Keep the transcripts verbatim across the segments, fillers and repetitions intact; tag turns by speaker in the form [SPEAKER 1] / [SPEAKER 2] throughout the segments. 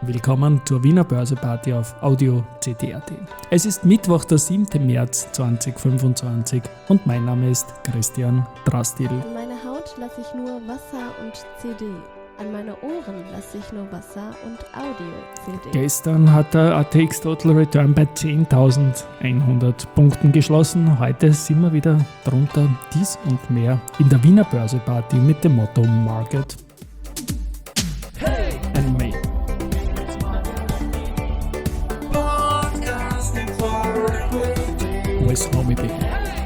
[SPEAKER 1] Willkommen zur Wiener Börseparty auf Audio C D punkt A T. Es ist Mittwoch, der siebten März zweitausendfünfundzwanzig und mein Name ist Christian Drastil.
[SPEAKER 2] An meine Haut lasse ich nur Wasser und C D. An meine Ohren lasse ich nur Wasser und Audio-C D.
[SPEAKER 1] Gestern hat der A T X Total Return bei zehntausendeinhundert Punkten geschlossen. Heute sind wir wieder drunter. Dies und mehr in der Wiener Börseparty mit dem Motto Market
[SPEAKER 3] Hey!
[SPEAKER 1] and Me. With Homie Baby.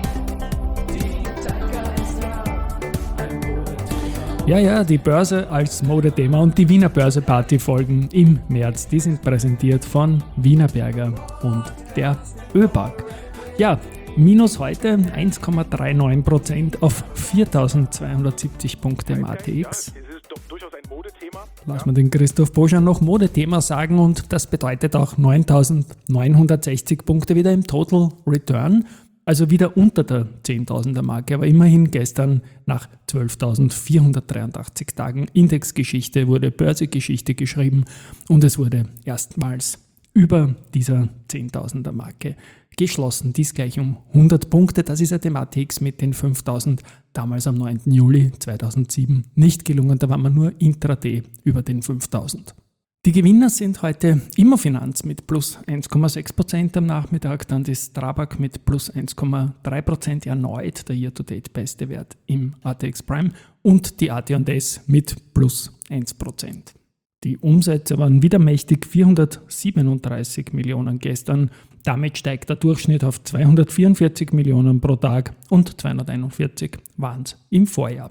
[SPEAKER 1] Ja, ja, die Börse als Modethema und die Wiener Börseparty folgen im März. Die sind präsentiert von Wienerberger und der ÖBAG. Ja, minus heute eins Komma neununddreißig Prozent auf viertausendzweihundertsiebzig Punkte im A T X. Lass mal den Christoph Boschan noch Modethema sagen und das bedeutet auch neuntausendneunhundertsechzig Punkte wieder im Total Return. Also wieder unter der zehntausender Marke, aber immerhin gestern nach zwölftausendvierhundertdreiundachtzig Tagen Indexgeschichte wurde Börsegeschichte geschrieben und es wurde erstmals über dieser zehntausender Marke geschlossen. Dies gleich um hundert Punkte. Das ist ja dem A T X mit den fünftausend damals am neunten Juli zweitausendsieben nicht gelungen. Da war man nur intraday über den fünftausend. Die Gewinner sind heute Immofinanz mit plus eins Komma sechs Prozent am Nachmittag, dann die Strabag mit plus eins Komma drei Prozent, erneut der Year-to-Date beste Wert im A T X Prime und die A T und S mit plus eins Prozent. Die Umsätze waren wieder mächtig, vierhundertsiebenunddreißig Millionen gestern. Damit steigt der Durchschnitt auf zweihundertvierundvierzig Millionen pro Tag und zweihunderteinundvierzig waren es im Vorjahr.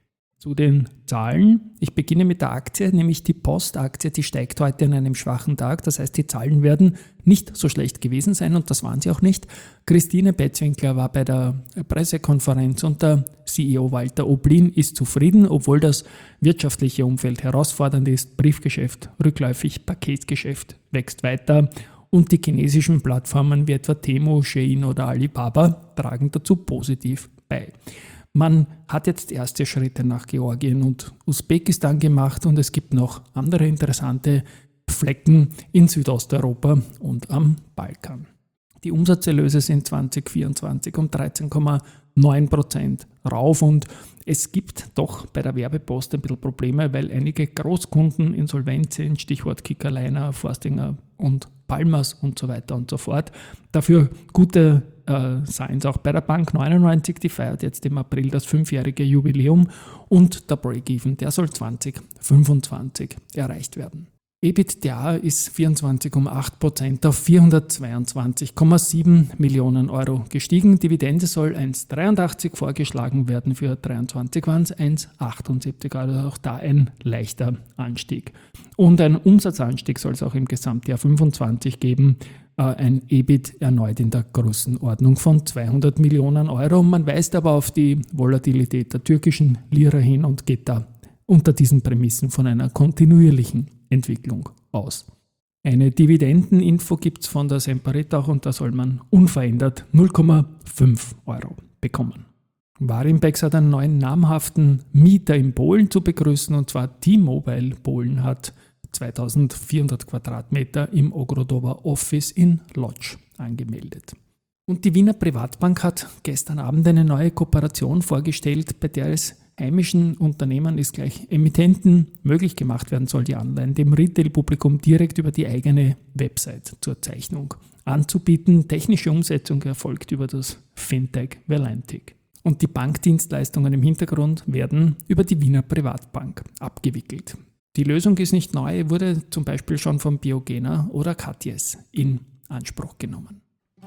[SPEAKER 1] Zu den Zahlen. Ich beginne mit der Aktie, nämlich die Post-Aktie, die steigt heute an einem schwachen Tag. Das heißt, die Zahlen werden nicht so schlecht gewesen sein und das waren sie auch nicht. Christine Betzwinkler war bei der Pressekonferenz und der C E O Walter Oblin ist zufrieden, obwohl das wirtschaftliche Umfeld herausfordernd ist. Briefgeschäft rückläufig, Paketgeschäft wächst weiter und die chinesischen Plattformen wie etwa Temu, Shein oder Alibaba tragen dazu positiv bei. Man hat jetzt erste Schritte nach Georgien und Usbekistan gemacht und es gibt noch andere interessante Flecken in Südosteuropa und am Balkan. Die Umsatzerlöse sind zweitausendvierundzwanzig um dreizehn Komma neun Prozent rauf und es gibt doch bei der Werbepost ein bisschen Probleme, weil einige Großkunden insolvent sind, Stichwort Kickerliner, Forstinger und Palmers und so weiter und so fort. Dafür gute äh, Signs auch bei der Bank neunundneunzig, die feiert jetzt im April das fünfjährige Jubiläum und der Break-Even, der soll zweitausendfünfundzwanzig erreicht werden. EBITDA ist vierundzwanzig Komma acht Prozent auf vierhundertzweiundzwanzig Komma sieben Millionen Euro gestiegen. Dividende soll eins Komma dreiundachtzig vorgeschlagen werden, für dreiundzwanzig waren es eins Komma achtundsiebzig, also auch da ein leichter Anstieg. Und ein Umsatzanstieg soll es auch im Gesamtjahr fünfundzwanzig geben, äh, ein E B I T erneut in der Größenordnung von zweihundert Millionen Euro. Man weist aber auf die Volatilität der türkischen Lira hin und geht da unter diesen Prämissen von einer kontinuierlichen Entwicklung aus. Eine Dividendeninfo gibt es von der Semperit auch und da soll man unverändert null Komma fünf Euro bekommen. Warimpex hat einen neuen namhaften Mieter in Polen zu begrüßen und zwar T-Mobile Polen hat zweitausendvierhundert Quadratmeter im Ogrodowa Office in Łódź angemeldet. Und die Wiener Privatbank hat gestern Abend eine neue Kooperation vorgestellt, bei der es heimischen Unternehmen ist gleich Emittenten möglich gemacht werden soll, die Anleihen dem Retail-Publikum direkt über die eigene Website zur Zeichnung anzubieten. Technische Umsetzung erfolgt über das Fintech Valentic. Und die Bankdienstleistungen im Hintergrund werden über die Wiener Privatbank abgewickelt. Die Lösung ist nicht neu, wurde zum Beispiel schon von Biogena oder Katjes in Anspruch genommen.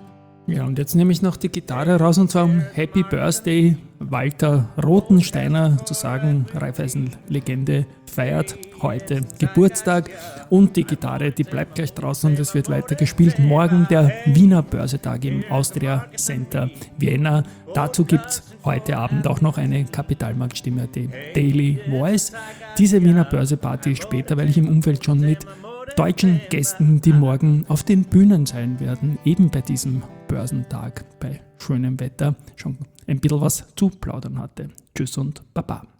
[SPEAKER 1] Ja, und jetzt nehme ich noch die Gitarre raus und zwar um Happy Birthday Walter Rothensteiner zu sagen. Raiffeisen-Legende feiert heute Geburtstag und die Gitarre, die bleibt gleich draußen und es wird weiter gespielt. Morgen der Wiener Börsetag im Austria Center Vienna. Dazu gibt es heute Abend auch noch eine Kapitalmarktstimme, die Daily Voice. Diese Wiener Börseparty später, weil ich im Umfeld schon mit deutschen Gästen, die morgen auf den Bühnen sein werden, eben bei diesem Börsentag bei schönem Wetter, schon ein bisschen was zu plaudern hatte. Tschüss und Baba.